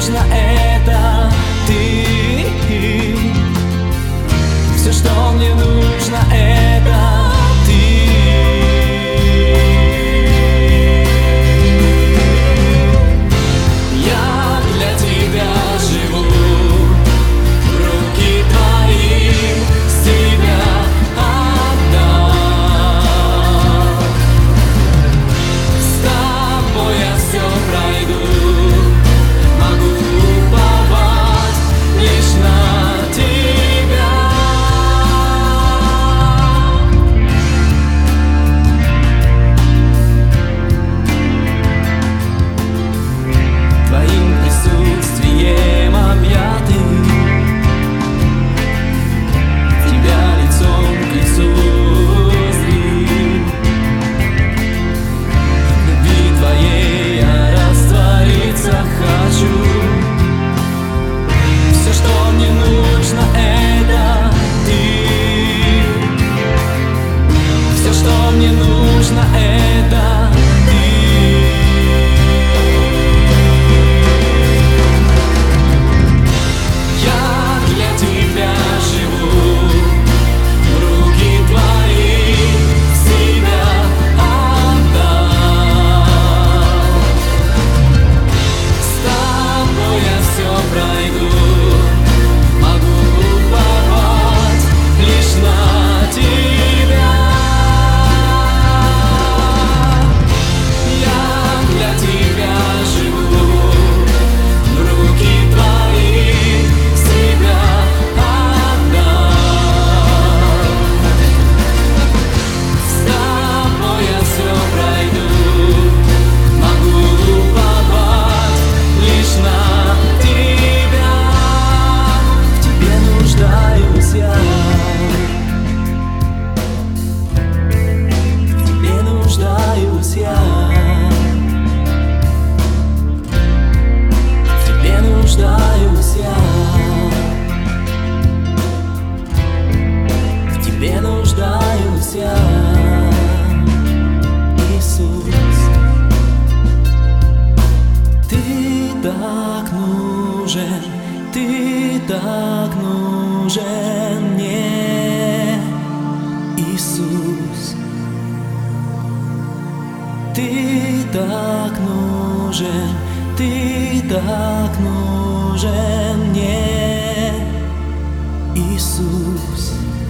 нужно, это ты. Все, что мне нужно, это ты. Я для тебя живу, руки твои себя отдам. С тобой я все пройду, могу уповать лишь на тебя. Твоим присутствием объяты, тебя лицом к лицу зрим. В любви твоей я раствориться хочу. Все, что мне нужно, это ты. Все, что мне нужно, это ты. Я для тебя живу, руки твои себя отдам. С тобой я все пройду, могу уповать лишь на тебя. Я для тебя живу, руки твои себя отдам. С тобой я все пройду, могу уповать лишь на тебя. В тебе нуждаюсь я, в тебе нуждаюсь я, в тебе нуждаюсь я, в тебе нуждаюсь я, Иисус. Ты так нужен, ты так нужен мне, Иисус. Ты так нужен, ты так нужен мне, Иисус.